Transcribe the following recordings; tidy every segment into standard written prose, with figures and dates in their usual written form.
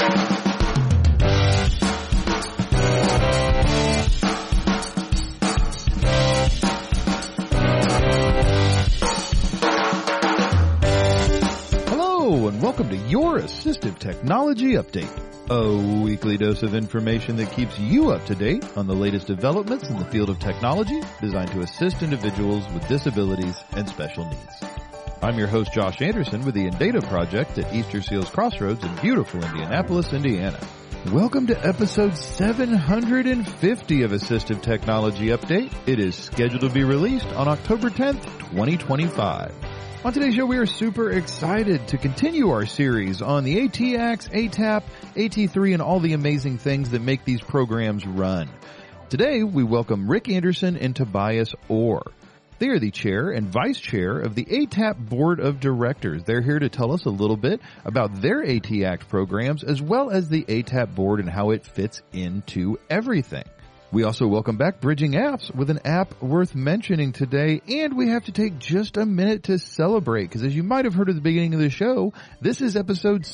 Welcome to your Assistive Technology Update, a weekly dose of information that keeps you up to date on the latest developments in the field of technology designed to assist individuals with disabilities and special needs. I'm your host, Josh Anderson, with the Indata Project at Easter Seals Crossroads in beautiful Indianapolis, Indiana. Welcome to episode 750 of Assistive Technology Update. It is scheduled to be released on October 10th, 2025. On today's show, we are super excited to continue our series on the ATAX, ATAP, AT3, and all the amazing things that make these programs run. Today, we welcome Rick Anderson and Tobias Orr. They are the chair and vice chair of the ATAP Board of Directors. They're here to tell us a little bit about their AT-ACT programs as well as the ATAP board and how it fits into everything. We also welcome back Bridging Apps with an app worth mentioning today, and we have to take just a minute to celebrate, because as you might have heard at the beginning of the show, this is episode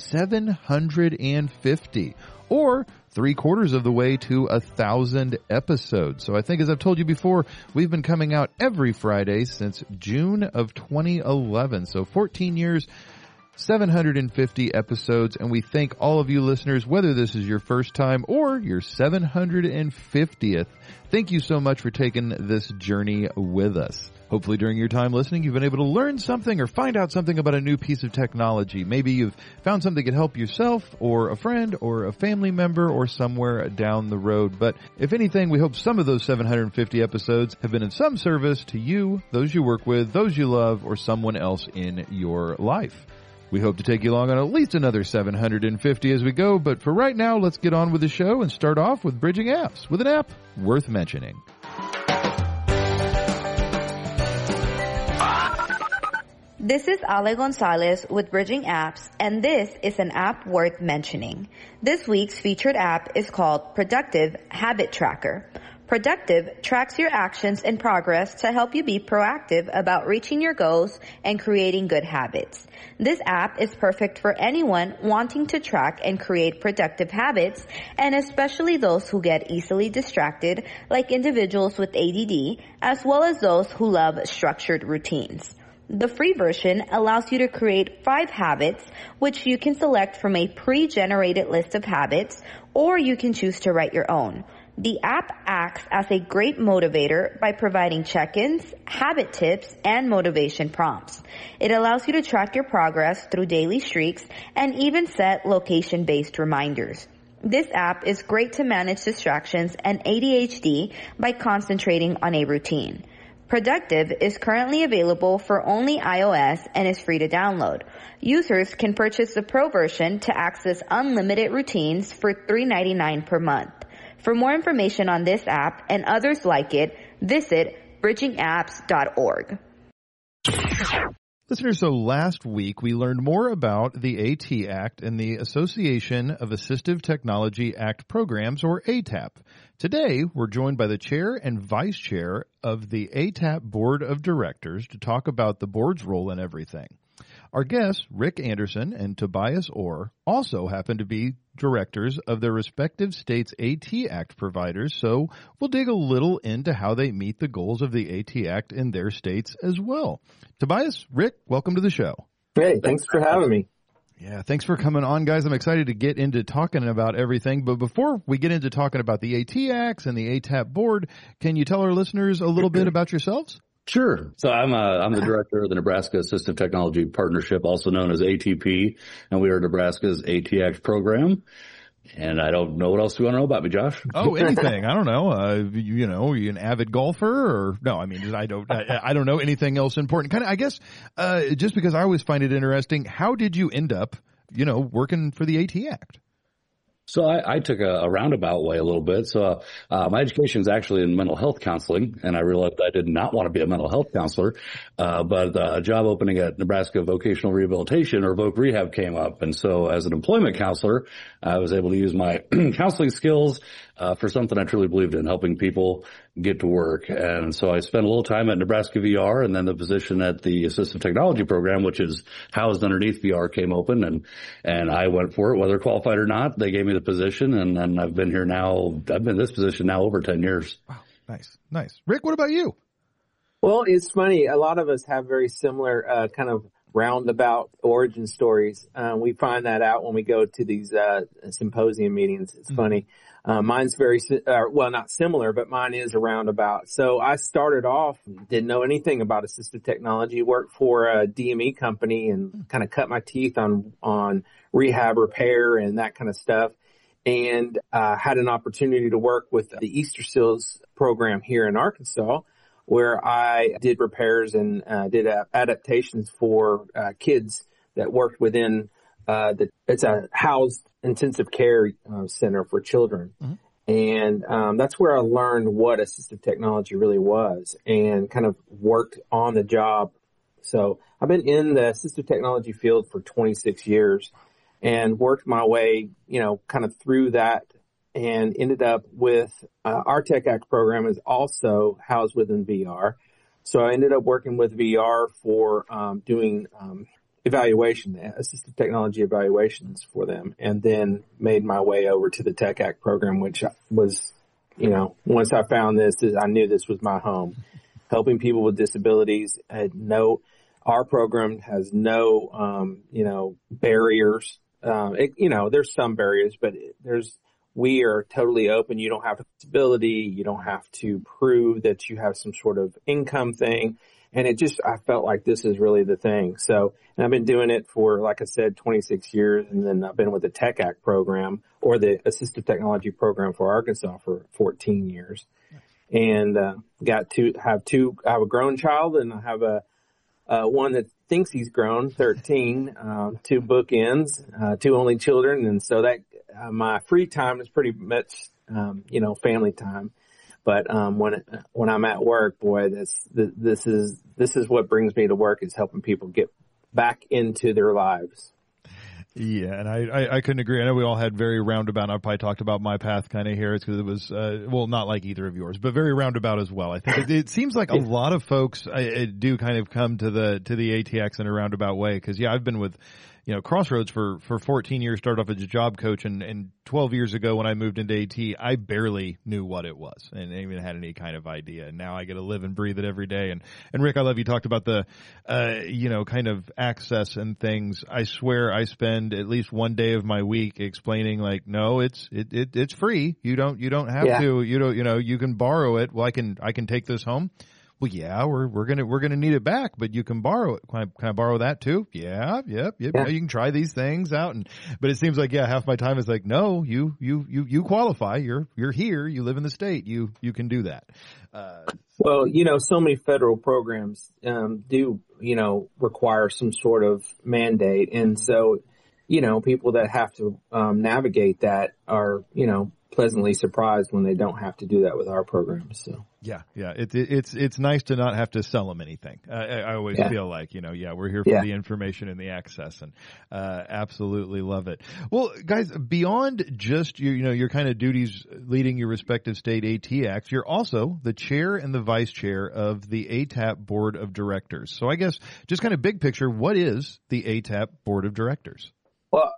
750, or 3/4 of the way to 1,000 episodes. So I think, as I've told you before, we've been coming out every Friday since June of 2011, so 14 years, 750 episodes, and we thank all of you listeners, whether this is your first time or your 750th. Thank you so much for taking this journey with us. Hopefully during your time listening, you've been able to learn something or find out something about a new piece of technology. Maybe you've found something that could help yourself or a friend or a family member or somewhere down the road. But if anything, we hope some of those 750 episodes have been in some service to you, those you work with, those you love, or someone else in your life. We hope to take you along on at least another 750 as we go, but for right now, let's get on with the show and start off with Bridging Apps, with an app worth mentioning. This is Ale Gonzalez with Bridging Apps, and this is an app worth mentioning. This week's featured app is called Productive Habit Tracker. Productive tracks your actions and progress to help you be proactive about reaching your goals and creating good habits. This app is perfect for anyone wanting to track and create productive habits, and especially those who get easily distracted, like individuals with ADD, as well as those who love structured routines. The free version allows you to create 5 habits, which you can select from a pre-generated list of habits, or you can choose to write your own. The app acts as a great motivator by providing check-ins, habit tips, and motivation prompts. It allows you to track your progress through daily streaks and even set location-based reminders. This app is great to manage distractions and ADHD by concentrating on a routine. Productive is currently available for only iOS and is free to download. Users can purchase the Pro version to access unlimited routines for $3.99 per month. For more information on this app and others like it, visit bridgingapps.org. Listeners, so last week we learned more about the AT-ACT and the Association of Assistive Technology Act Programs, or ATAP. Today, we're joined by the chair and vice chair of the ATAP Board of Directors to talk about the board's role in everything. Our guests, Rick Anderson and Tobias Orr, also happen to be directors of their respective states' AT-ACT providers, so we'll dig a little into how they meet the goals of the AT-ACT in their states as well. Tobias, Rick, welcome to the show. Hey, thanks for having me. Yeah, thanks for coming on, guys. I'm excited to get into talking about everything, but before we get into talking about the AT-ACTs and the ATAP board, can you tell our listeners a little bit about yourselves? Sure. So I'm the director of the Nebraska Assistive Technology Partnership, also known as ATP, and we are Nebraska's AT-ACT program. And I don't know what else you want to know about me, Josh. Oh, anything. I don't know. Are you an avid golfer or no? I mean, I don't know anything else important. Kind of, I guess, just because I always find it interesting. How did you end up, working for the AT-ACT? So I took a roundabout way a little bit. So my education is actually in mental health counseling, and I realized I did not want to be a mental health counselor. But a job opening at Nebraska Vocational Rehabilitation, or Voc Rehab, came up. And so as an employment counselor, I was able to use my counseling skills for something I truly believed in, helping people get to work. And so I spent a little time at Nebraska VR, and then the position at the Assistive Technology Program, which is housed underneath VR, came open, and I went for it, whether qualified or not. They gave me the position, and I've been in this position now over 10 years. Wow. Nice. Rick, what about you? Well, it's funny. A lot of us have very similar kind of roundabout origin stories. We find that out when we go to these symposium meetings. It's funny. Mine's not similar, but mine is a roundabout. So I started off, didn't know anything about assistive technology, worked for a DME company and kind of cut my teeth on rehab repair and that kind of stuff. And had an opportunity to work with the Easter Seals program here in Arkansas, where I did repairs and did adaptations for kids that worked within it's a housed intensive care center for children. Mm-hmm. And that's where I learned what assistive technology really was and kind of worked on the job. So I've been in the assistive technology field for 26 years and worked my way, kind of through that, and ended up with our Tech Act program is also housed within VR. So I ended up working with VR for doing assistive technology evaluations for them, and then made my way over to the Tech Act program, which was, once I found this, I knew this was my home. Helping people with disabilities. Our program has no, barriers. There's some barriers, but we are totally open. You don't have a disability. You don't have to prove that you have some sort of income thing. And I felt like this is really the thing. So, and I've been doing it for, like I said, 26 years. And then I've been with the Tech Act program or the Assistive Technology program for Arkansas for 14 years. And, I have a grown child, and I have one that thinks he's grown, 13, two bookends, two only children. And so that, my free time is pretty much, family time. But, when I'm at work, boy, this is what brings me to work, is helping people get back into their lives. Yeah, and I couldn't agree. I know we all had very roundabout. I probably talked about my path kind of here. It's because it was, not like either of yours, but very roundabout as well. I think it seems like a lot of folks do kind of come to the ATX in a roundabout way. Because I've been with, Crossroads for 14 years. Started off as a job coach, and 12 years ago when I moved into AT, I barely knew what it was, and even had any kind of idea. And now I get to live and breathe it every day. And Rick, I love you talked about the, kind of access and things. I swear I spend at least one day of my week explaining, like, no, it's free. You don't have to. You can borrow it. Well, I can take this home. Well, yeah, we're gonna need it back, but you can borrow it. Can I borrow that too? Yeah, yep. You can try these things out, but it seems like half my time is like, no, you qualify. You're here. You live in the state. You can do that. Well, so many federal programs do require some sort of mandate, and so people that have to navigate that are pleasantly surprised when they don't have to do that with our program. So. Yeah. It's nice to not have to sell them anything. I always feel like, we're here for the information and the access, and absolutely love it. Well, guys, beyond just your kind of duties leading your respective state ATX, you're also the chair and the vice chair of the ATAP Board of Directors. So I guess just kind of big picture, what is the ATAP Board of Directors? Well,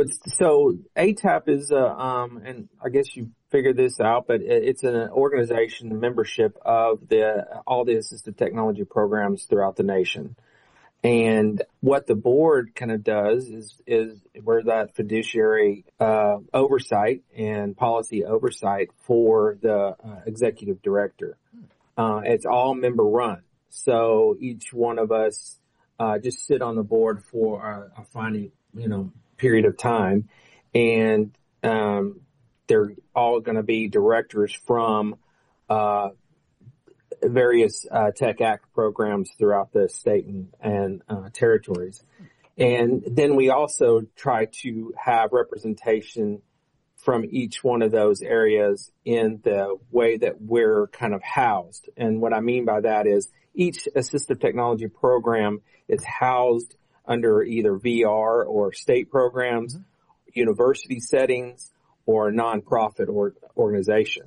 ATAP is, and I guess you figured this out, but it's an organization, the membership of all the assistive technology programs throughout the nation. And what the board kind of does is we're that fiduciary, oversight and policy oversight for the executive director. It's all member run. So each one of us, just sit on the board for a finding, period of time, and they're all going to be directors from various Tech Act programs throughout the state and territories. And then we also try to have representation from each one of those areas in the way that we're kind of housed. And what I mean by that is each assistive technology program is housed under either VR or state programs, university settings, or nonprofit organizations.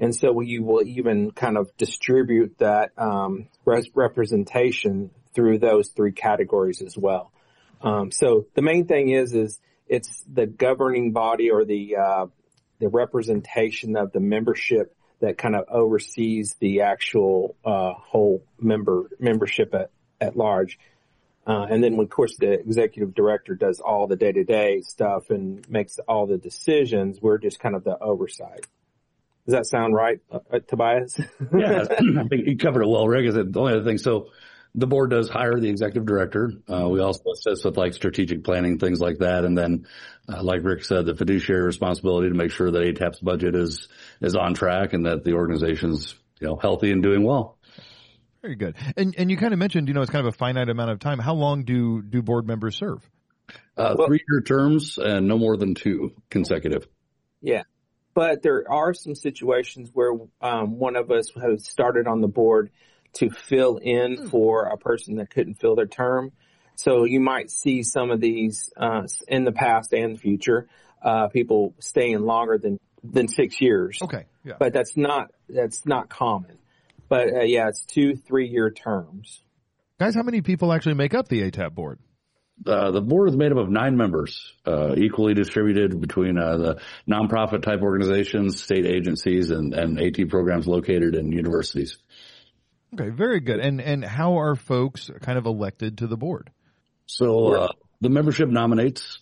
And so you will even kind of distribute that representation through those three categories as well. So the main thing is it's the governing body or the representation of the membership that kind of oversees the actual whole membership at large. And then, of course, the executive director does all the day-to-day stuff and makes all the decisions. We're just kind of the oversight. Does that sound right, Tobias? Yeah, I think you covered it well, Rick. Is the only other thing. So the board does hire the executive director. We also assist with like strategic planning, things like that. And then, like Rick said, the fiduciary responsibility to make sure that ATAP's budget is on track and that the organization's, healthy and doing well. Very good. And you kind of mentioned, it's kind of a finite amount of time. How long do board members serve? 3-year terms and no more than 2 consecutive. Yeah. But there are some situations where one of us has started on the board to fill in for a person that couldn't fill their term. So you might see some of these in the past and future, people staying longer than 6 years. Okay. Yeah. But that's not common. But it's 2-3-year terms. Guys, how many people actually make up the ATAP board? The board is made up of 9 members, equally distributed between the nonprofit type organizations, state agencies, and AT programs located in universities. Okay, very good. And how are folks kind of elected to the board? So the membership nominates.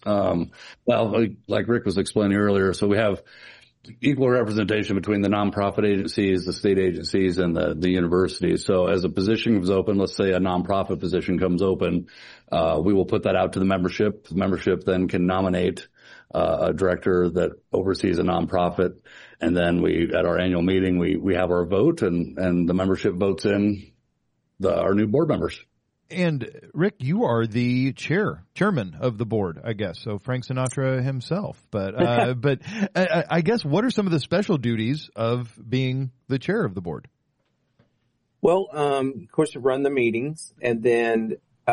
Like Rick was explaining earlier, so we have equal representation between the nonprofit agencies, the state agencies, and the universities. So as a position comes open, let's say a nonprofit position comes open, we will put that out to the membership. The membership then can nominate a director that oversees a nonprofit. And then at our annual meeting, we have our vote and the membership votes in our new board members. And Rick, you are the chairman of the board, I guess. So Frank Sinatra himself. But I guess what are some of the special duties of being the chair of the board? Well, of course, to run the meetings, and then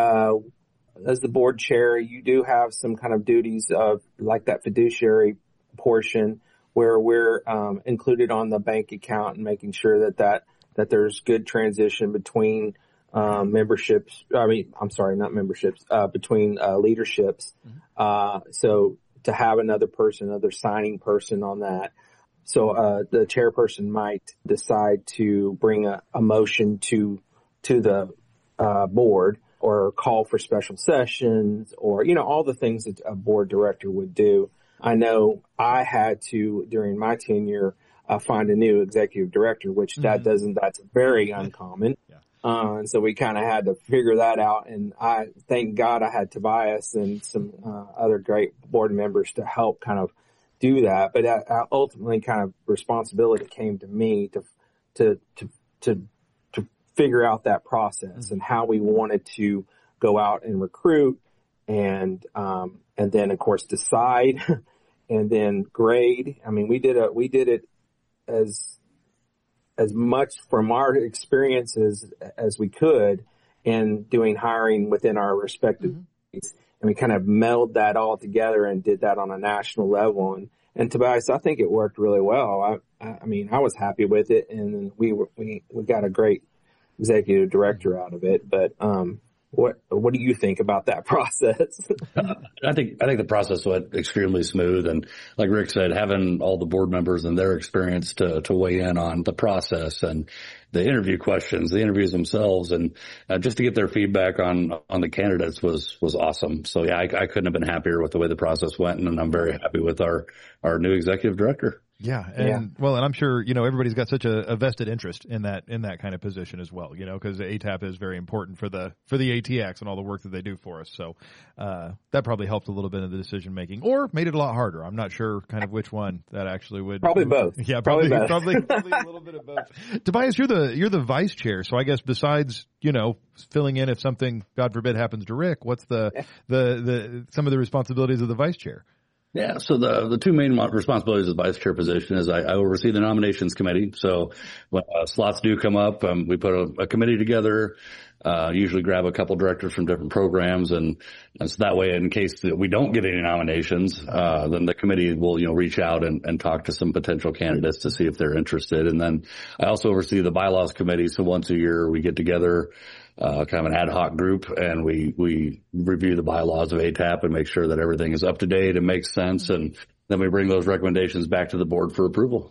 as the board chair, you do have some kind of duties of like that fiduciary portion where we're included on the bank account and making sure that there's good transition between memberships. Not memberships, between leaderships. So to have another signing person on that. So the chairperson might decide to bring a motion to the board or call for special sessions or, all the things that a board director would do. I know I had to, during my tenure, find a new executive director, which that's very uncommon. Yeah. And so we kind of had to figure that out. And I thank God I had Tobias and some other great board members to help kind of do that. But ultimately kind of responsibility came to me to figure out that process and how we wanted to go out and recruit and then of course decide and then grade. I mean, we did it as much from our experiences as we could in doing hiring within our respective cities. And we kind of melded that all together and did that on a national level. And Tobias, I think it worked really well. I mean, I was happy with it, and we got a great executive director out of it. But what do you think about that process? I think the process went extremely smooth, and like Rick said, having all the board members and their experience to weigh in on the process and the interview questions, the interviews themselves, and just to get their feedback on the candidates was awesome. So yeah, I couldn't have been happier with the way the process went, and I'm very happy with our new executive director. Yeah. And well, and I'm sure, everybody's got such a vested interest in that kind of position as well, because ATAP is very important for the ATX and all the work that they do for us. So, that probably helped a little bit of the decision making or made it a lot harder. I'm not sure kind of which one that actually would. Probably both. Yeah, probably a little bit of both. Tobias, you're the vice chair. So I guess besides, filling in if something, God forbid, happens to Rick, what's the some of the responsibilities of the vice chair? Yeah, so the two main responsibilities of the vice chair position is I oversee the nominations committee. So when slots do come up, we put a committee together. usually grab a couple directors from different programs. And so that way, in case that we don't get any nominations, then the committee will, reach out and talk to some potential candidates to see if they're interested. And then I also oversee the bylaws committee. So once a year we get together, kind of an ad hoc group, and we review the bylaws of ATAP and make sure that everything is up to date and makes sense. And then we bring those recommendations back to the board for approval.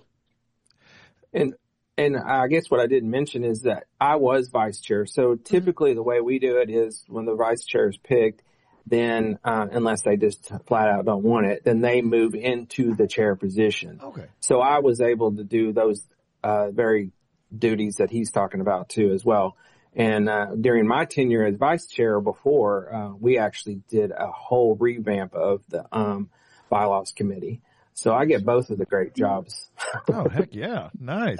And I guess what I didn't mention is that I was vice chair. So typically the way we do it is when the vice chair is picked, then, unless they just flat out don't want it, then they move into the chair position. Okay. So I was able to do those, very duties that he's talking about too as well. And, during my tenure as vice chair before, we actually did a whole revamp of the, bylaws committee. So I get both of the great jobs. Oh, heck yeah. Nice.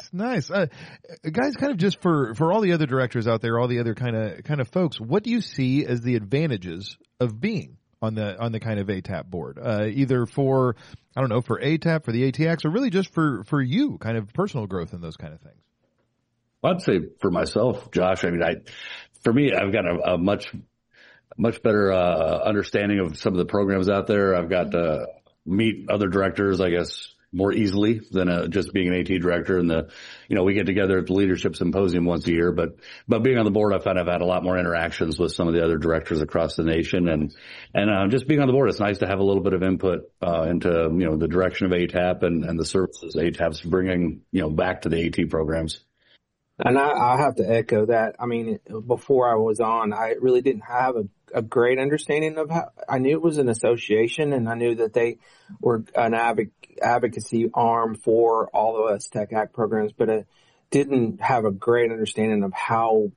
Guys, kind of just for all the other directors out there, all the other kind of folks, what do you see as the advantages of being on the kind of ATAP board? Either for ATAP, for the ATX, or really just for you, kind of personal growth and those kind of things? I'd say for myself, Josh, for me, I've got a much better, understanding of some of the programs out there. I've got to meet other directors, I guess, more easily than just being an AT director. And we get together at the leadership symposium once a year, but being on the board, I find I've had a lot more interactions with some of the other directors across the nation. And just being on the board, it's nice to have a little bit of input, into, the direction of ATAP and the services ATAP's bringing, back to the AT programs. And I have to echo that. I mean, before I was on, I really didn't have a great understanding of how. I knew it was an association, and I knew that they were an advocacy arm for all of us Tech Act programs, but I didn't have a great understanding of how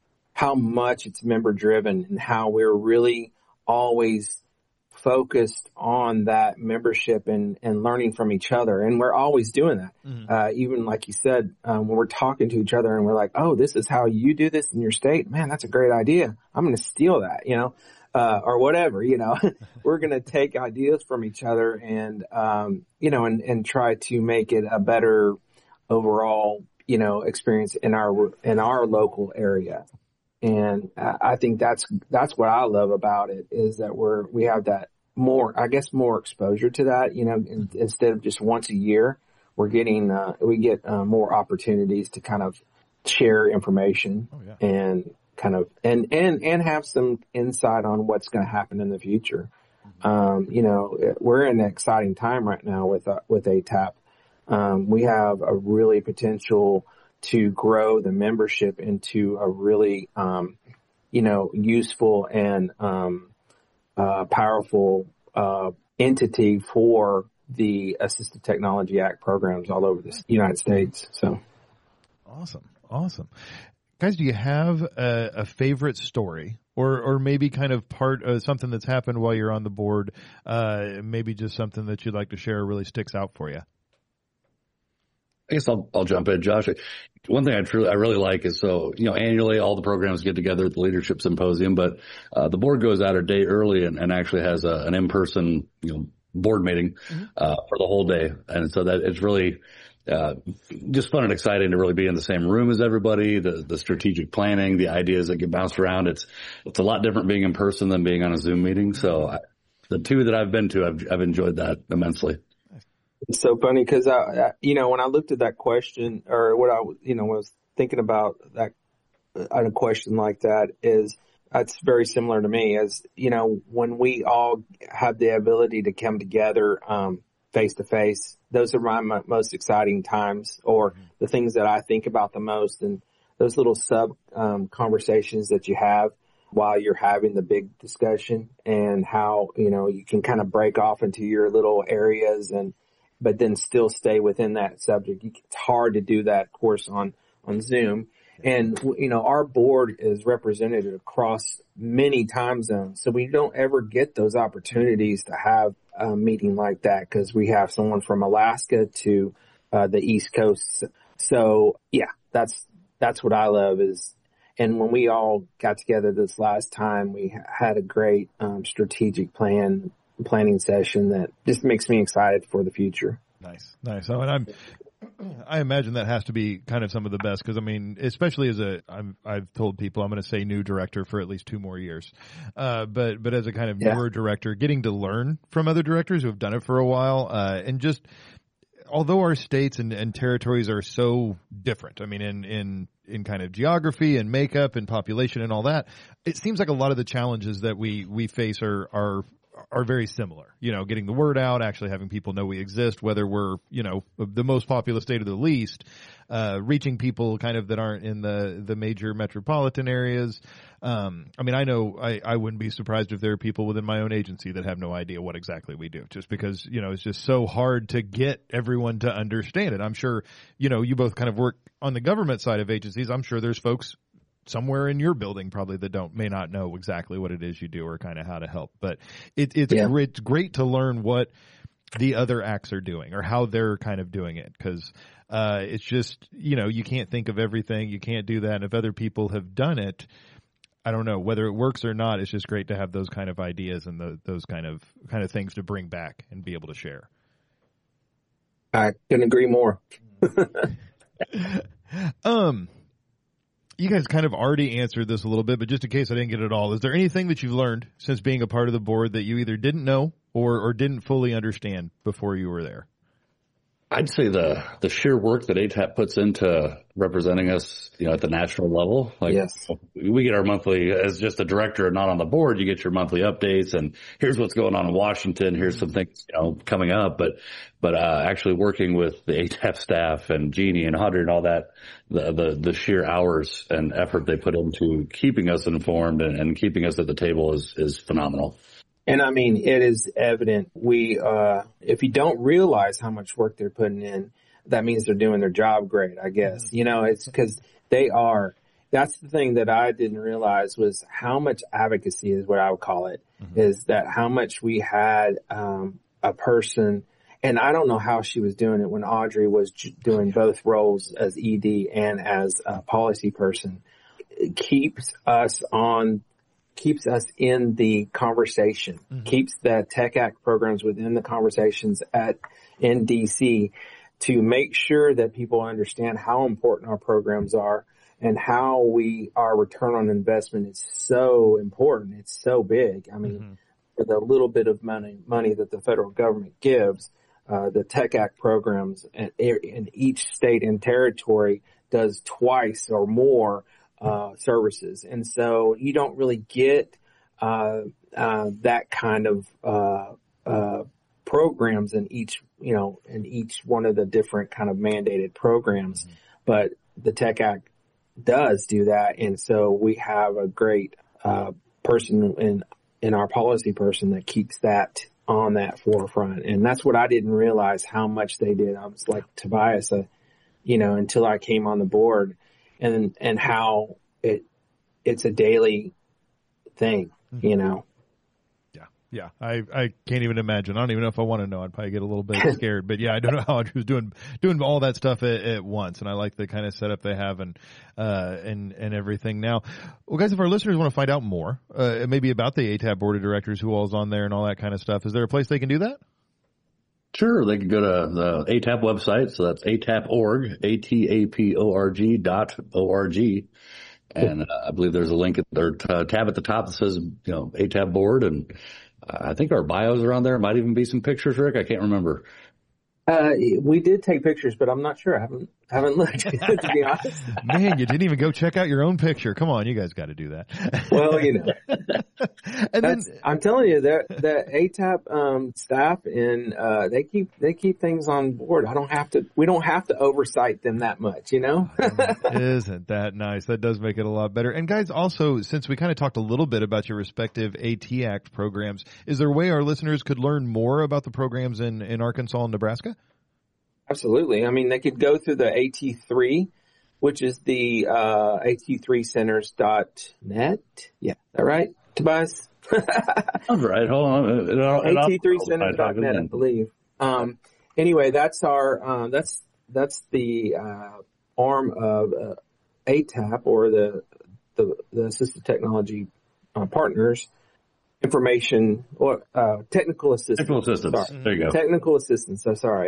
much it's member driven and how we're really always focused on that membership and learning from each other. And we're always doing that. Mm-hmm. Even like you said, when we're talking to each other and we're like, oh, this is how you do this in your state. Man, that's a great idea. I'm going to steal that, or whatever, we're going to take ideas from each other and, and try to make it a better overall, experience in our local area. And I think that's what I love about it, is that we have that more exposure to that, instead of just once a year, we get more opportunities to kind of share information. Oh, yeah. And kind of, and have some insight on what's going to happen in the future. We're in an exciting time right now with ATAP. We have a really potential to grow the membership into a really, useful and, powerful, entity for the Assistive Technology Act programs all over the United States. So. Awesome. Guys, do you have a favorite story or maybe kind of part of something that's happened while you're on the board? Maybe just something that you'd like to share really sticks out for you? I guess I'll jump in, Josh. One thing I really like is, annually all the programs get together at the leadership symposium, but, the board goes out a day early and actually has an in-person, board meeting, for the whole day. And so that it's really, just fun and exciting to really be in the same room as everybody, the strategic planning, the ideas that get bounced around. It's a lot different being in person than being on a Zoom meeting. So the two that I've been to, I've enjoyed that immensely. It's so funny because, when I looked at that question, or what I, was thinking about that, a question like that that's very similar to me, as, when we all have the ability to come together, face to face, those are my most exciting times, or the things that I think about the most, and those little conversations that you have while you're having the big discussion, and how, you can kind of break off into your little areas but then still stay within that subject. It's hard to do that, of course, on Zoom. And, our board is represented across many time zones. So we don't ever get those opportunities to have a meeting like that, because we have someone from Alaska to the East Coast. So yeah, that's what I love is, and when we all got together this last time, we had a great strategic planning session that just makes me excited for the future. Nice. Oh, and I imagine that has to be kind of some of the best because, I mean, especially as I've told people I'm going to say new director for at least 2 more years. But as a kind of newer director, getting to learn from other directors who have done it for a while, and just, although our states and territories are so different, I mean, in kind of geography and makeup and population and all that, it seems like a lot of the challenges that we face are very similar. You know, getting the word out, actually having people know we exist, whether we're, you know, the most populous state or the least, reaching people kind of that aren't in the major metropolitan areas. I mean, I know I wouldn't be surprised if there are people within my own agency that have no idea what exactly we do, just because, you know, it's just so hard to get everyone to understand it. I'm sure, you know, you both kind of work on the government side of agencies. I'm sure there's folks somewhere in your building probably that may not know exactly what it is you do or kind of how to help. But it's great to learn what the other acts are doing or how they're kind of doing it, because it's just, you know, you can't think of everything. You can't do that. And if other people have done it, I don't know whether it works or not. It's just great to have those kind of ideas and those kind of things to bring back and be able to share. I couldn't agree more. You guys kind of already answered this a little bit, but just in case I didn't get it all, is there anything that you've learned since being a part of the board that you either didn't know or didn't fully understand before you were there? I'd say the sheer work that ATAP puts into representing us, you know, at the national level. Like, we get our monthly, as just a director and not on the board, you get your monthly updates and here's what's going on in Washington. Here's some things, you know, coming up. But actually working with the ATAP staff and Jeannie and Audrey and all that, the sheer hours and effort they put into keeping us informed and keeping us at the table is phenomenal. And I mean, it is evident if you don't realize how much work they're putting in, that means they're doing their job great, I guess. You know, it's because that's the thing that I didn't realize was how much advocacy is what I would call it, is that how much we had, a person, and I don't know how she was doing it when Audrey was doing both roles as ED and as a policy person. It keeps us in the conversation, keeps the Tech Act programs within the conversations in DC to make sure that people understand how important our programs are and how our return on investment is so important. It's so big. I mean, for the little bit of money that the federal government gives, the Tech Act programs in each state and territory does twice or more services. And so you don't really get that kind of programs in each one of the different kind of mandated programs. But the Tech Act does do that. And so we have a great person in our policy person that keeps that on that forefront. And that's what I didn't realize how much they did. I was like Tobias, until I came on the board. And how it's a daily thing, you know? Yeah. I can't even imagine. I don't even know if I want to know. I'd probably get a little bit scared, but yeah, I don't know how Audrey was doing all that stuff at once. And I like the kind of setup they have and everything. Now, well, guys, if our listeners want to find out more, maybe about the ATAP board of directors, who all's on there and all that kind of stuff, is there a place they can do that? Sure, they can go to the ATAP website, so that's ATAP.org, ATAP.org, and I believe there's a link or tab at the top that says, ATAP board, and I think our bios are on there. Might even be some pictures, Rick. I can't remember. We did take pictures, but I'm not sure. I haven't looked, to be honest. Man, you didn't even go check out your own picture. Come on, you guys got to do that. Well, and I'm telling you, the ATAP staff and they keep things on board. We don't have to oversight them that much, Isn't that nice? That does make it a lot better. And guys, also, since we kind of talked a little bit about your respective AT Act programs, is there a way our listeners could learn more about the programs in Arkansas and Nebraska? Absolutely. I mean, they could go through the AT3, which is the at3centers.net. Yeah, is that right, Tobias? All right, hold on. at3centers.net, I believe. Anyway, that's our that's the arm of ATAP, or the Assistive Technology Partners. Information or technical assistance. Technical assistance. Sorry. There you go. Technical assistance. So sorry.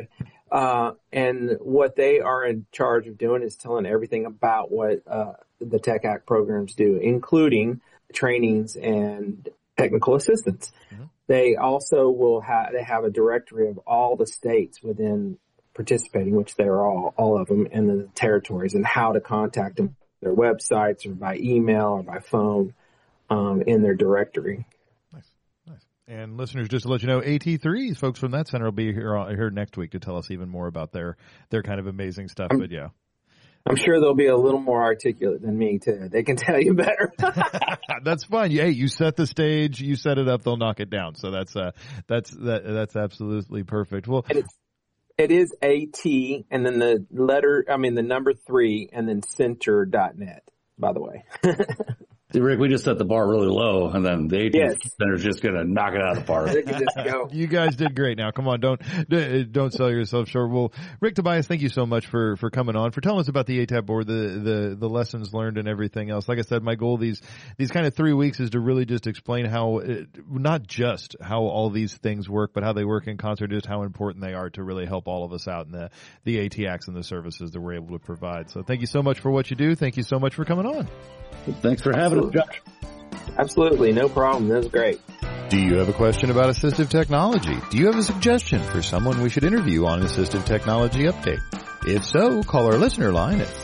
And what they are in charge of doing is telling everything about what the Tech Act programs do, including trainings and technical assistance. Mm-hmm. They also will have a directory of all the states within participating, which they're all of them, and the territories, and how to contact them, their websites or by email or by phone, in their directory. Nice. And listeners, just to let you know, AT3, folks from that center will be here next week to tell us even more about their kind of amazing stuff. But yeah. I'm sure they'll be a little more articulate than me too. They can tell you better. That's fine. Hey, you set the stage, you set it up, they'll knock it down. So that's absolutely perfect. Well, it is AT and then the number 3 and then center.net, by the way. Rick, we just set the bar really low, and then the AT Center's just going to knock it out of the park. They can just go. You guys did great. Now, come on, don't sell yourself short. Well, Rick Tobias, thank you so much for coming on, for telling us about the ATAP board, the lessons learned, and everything else. Like I said, my goal these kind of 3 weeks is to really just explain how not just how all these things work, but how they work in concert, just how important they are to really help all of us out in the ATACs and the services that we're able to provide. So, thank you so much for what you do. Thank you so much for coming on. Thanks for having us, Josh. Absolutely. No problem. That was great. Do you have a question about assistive technology? Do you have a suggestion for someone we should interview on Assistive Technology Update? If so, call our listener line at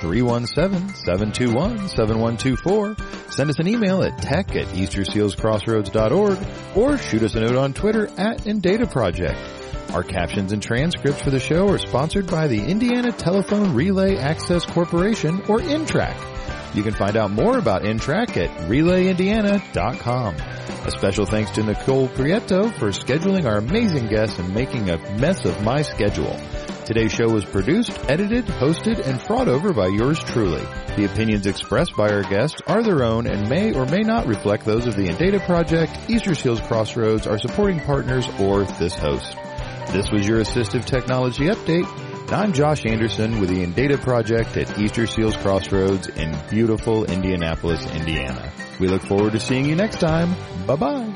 317-721-7124. Send us an email at tech@eastersealscrossroads.org or shoot us a note on Twitter @InDataProject. Our captions and transcripts for the show are sponsored by the Indiana Telephone Relay Access Corporation, or INTRAC. You can find out more about INTRAC at RelayIndiana.com. A special thanks to Nicole Prieto for scheduling our amazing guests and making a mess of my schedule. Today's show was produced, edited, hosted, and brought over by yours truly. The opinions expressed by our guests are their own and may or may not reflect those of the InData Project, Easter Seals Crossroads, our supporting partners, or this host. This was your Assistive Technology Update. I'm Josh Anderson with the InData Project at Easter Seals Crossroads in beautiful Indianapolis, Indiana. We look forward to seeing you next time. Bye-bye.